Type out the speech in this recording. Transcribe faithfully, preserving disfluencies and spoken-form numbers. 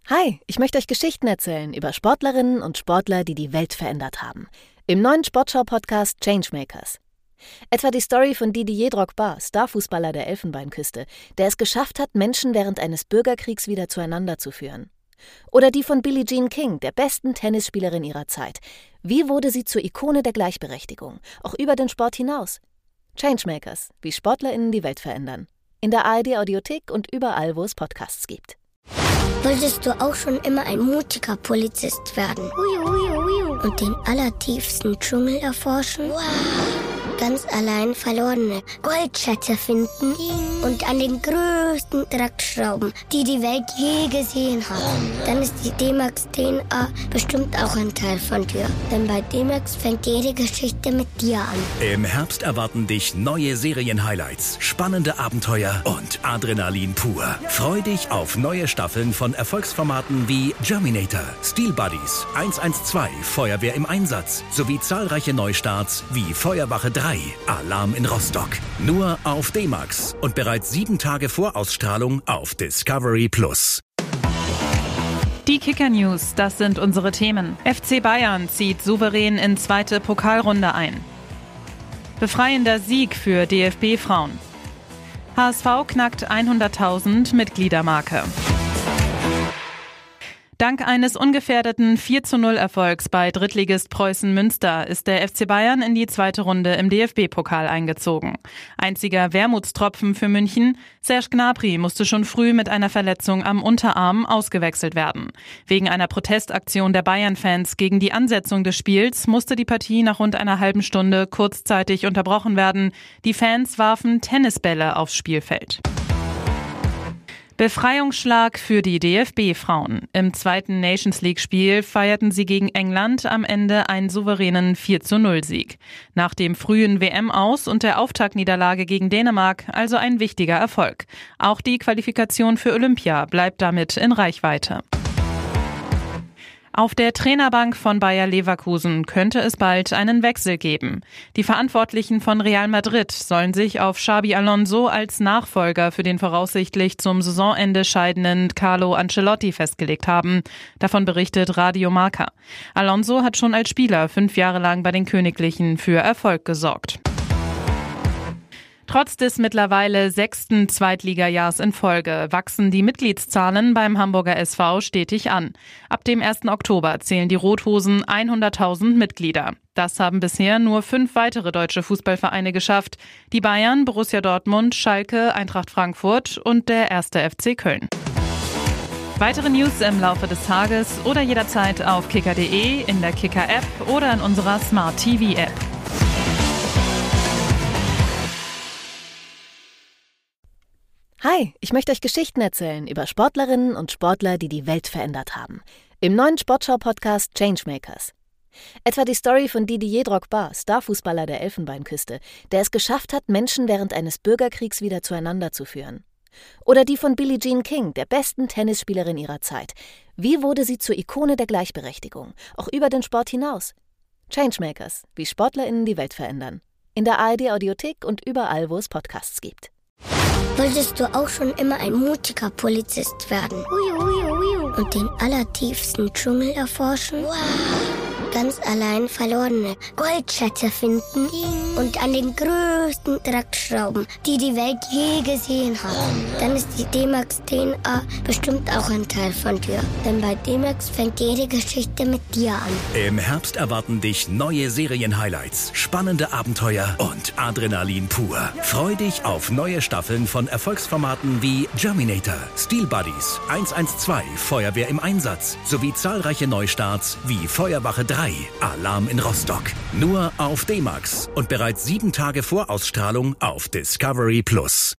Hi, ich möchte euch Geschichten erzählen über Sportlerinnen und Sportler, die die Welt verändert haben. Im neuen Sportschau-Podcast Changemakers. Etwa die Story von Didier Drogba, Starfußballer der Elfenbeinküste, der es geschafft hat, Menschen während eines Bürgerkriegs wieder zueinander zu führen. Oder die von Billie Jean King, der besten Tennisspielerin ihrer Zeit. Wie wurde sie zur Ikone der Gleichberechtigung, auch über den Sport hinaus? Changemakers, wie SportlerInnen die Welt verändern. In der A R D-Audiothek und überall, wo es Podcasts gibt. Wolltest du auch schon immer ein mutiger Polizist werden? Ui, ui, ui. Und den allertiefsten Dschungel erforschen? Wow. Ganz allein verlorene Goldschätze finden und an den größten Draht schrauben, die die Welt je gesehen hat. Dann ist die D-Max D N A bestimmt auch ein Teil von dir. Denn bei D-Max fängt jede Geschichte mit dir an. Im Herbst erwarten dich neue Serien-Highlights, spannende Abenteuer und Adrenalin pur. Freu dich auf neue Staffeln von Erfolgsformaten wie Germinator, Steel Buddies, eins eins zwei, Feuerwehr im Einsatz sowie zahlreiche Neustarts wie Feuerwache drei, Alarm in Rostock. Nur auf D-Max und bereits sieben Tage vor Ausstrahlung auf Discovery Plus. Die Kicker-News, das sind unsere Themen. F C Bayern zieht souverän in zweite Pokalrunde ein. Befreiender Sieg für D F B-Frauen. H S V knackt hunderttausend Mitgliedermarke. Dank eines ungefährdeten vier zu null Erfolgs bei Drittligist Preußen Münster ist der F C Bayern in die zweite Runde im D F B-Pokal eingezogen. Einziger Wermutstropfen für München: Serge Gnabry musste schon früh mit einer Verletzung am Unterarm ausgewechselt werden. Wegen einer Protestaktion der Bayern-Fans gegen die Ansetzung des Spiels musste die Partie nach rund einer halben Stunde kurzzeitig unterbrochen werden. Die Fans warfen Tennisbälle aufs Spielfeld. Befreiungsschlag für die D F B-Frauen. Im zweiten Nations-League-Spiel feierten sie gegen England am Ende einen souveränen vier zu null Sieg. Nach dem frühen W M-Aus und der Auftaktniederlage gegen Dänemark also ein wichtiger Erfolg. Auch die Qualifikation für Olympia bleibt damit in Reichweite. Auf der Trainerbank von Bayer Leverkusen könnte es bald einen Wechsel geben. Die Verantwortlichen von Real Madrid sollen sich auf Xabi Alonso als Nachfolger für den voraussichtlich zum Saisonende scheidenden Carlo Ancelotti festgelegt haben. Davon berichtet Radio Marca. Alonso hat schon als Spieler fünf Jahre lang bei den Königlichen für Erfolg gesorgt. Trotz des mittlerweile sechsten Zweitligajahrs in Folge wachsen die Mitgliedszahlen beim Hamburger S V stetig an. Ab dem ersten Oktober zählen die Rothosen hunderttausend Mitglieder. Das haben bisher nur fünf weitere deutsche Fußballvereine geschafft. Die Bayern, Borussia Dortmund, Schalke, Eintracht Frankfurt und der erste F C Köln. Weitere News im Laufe des Tages oder jederzeit auf kicker punkt de, in der Kicker-App oder in unserer Smart-T V-App. Hi, ich möchte euch Geschichten erzählen über Sportlerinnen und Sportler, die die Welt verändert haben. Im neuen Sportschau-Podcast Changemakers. Etwa die Story von Didier Drogba, Starfußballer der Elfenbeinküste, der es geschafft hat, Menschen während eines Bürgerkriegs wieder zueinander zu führen. Oder die von Billie Jean King, der besten Tennisspielerin ihrer Zeit. Wie wurde sie zur Ikone der Gleichberechtigung, auch über den Sport hinaus? Changemakers, wie SportlerInnen die Welt verändern. In der A R D-Audiothek und überall, wo es Podcasts gibt. Wolltest du auch schon immer ein mutiger Polizist werden? Ui, ui, ui. Und den allertiefsten Dschungel erforschen? Wow. Ganz allein verlorene Goldschätze finden und an den größten Draht schrauben, die die Welt je gesehen hat. Dann ist die D-Max D N A bestimmt auch ein Teil von dir. Denn bei D-Max fängt jede Geschichte mit dir an. Im Herbst erwarten dich neue Serien-Highlights, spannende Abenteuer und Adrenalin pur. Freu dich auf neue Staffeln von Erfolgsformaten wie Germinator, Steel Buddies, eins eins zwei, Feuerwehr im Einsatz sowie zahlreiche Neustarts wie Feuerwache drei, Alarm in Rostock. Nur auf D-Max und bereits sieben Tage vor Ausstrahlung auf Discovery Plus.